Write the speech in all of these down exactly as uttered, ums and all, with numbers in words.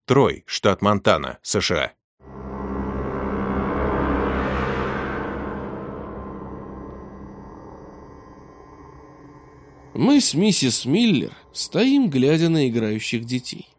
Трой, штат Монтана, США. Мы с миссис Миллер стоим, глядя на играющих детей.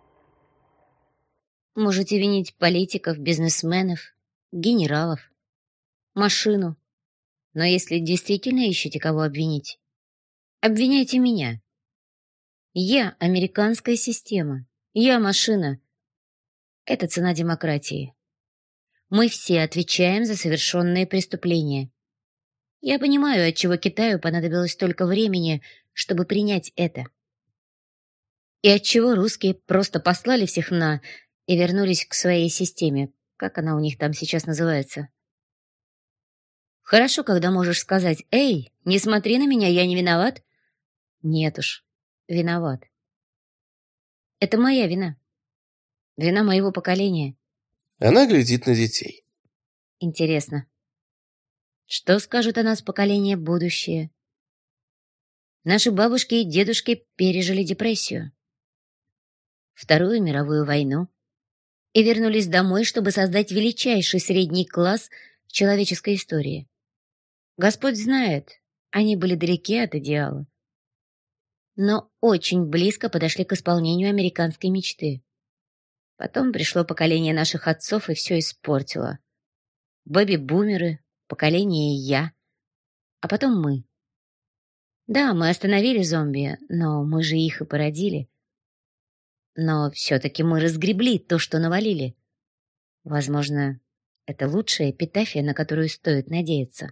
Можете винить политиков, бизнесменов, генералов, машину. Но если действительно ищете кого обвинить, обвиняйте меня. Я американская система. Я машина. Это цена демократии. Мы все отвечаем за совершенные преступления. Я понимаю, отчего Китаю понадобилось столько времени, чтобы принять это. И отчего русские просто послали всех на... и вернулись к своей системе. Как она у них там сейчас называется? Хорошо, когда можешь сказать: «Эй, не смотри на меня, я не виноват». Нет уж, виноват. Это моя вина. Вина моего поколения. Она глядит на детей. Интересно, что скажут о нас поколение будущее? Наши бабушки и дедушки пережили депрессию, Вторую мировую войну и вернулись домой, чтобы создать величайший средний класс в человеческой истории. Господь знает, они были далеки от идеала, но очень близко подошли к исполнению американской мечты. Потом пришло поколение наших отцов и все испортило. Бэби-бумеры, поколение «я», а потом мы. Да, мы остановили зомби, но мы же их и породили. Но все-таки мы разгребли то, что навалили. Возможно, это лучшая эпитафия, на которую стоит надеяться.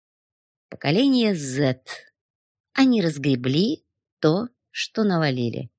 Поколение Z. Они разгребли то, что навалили.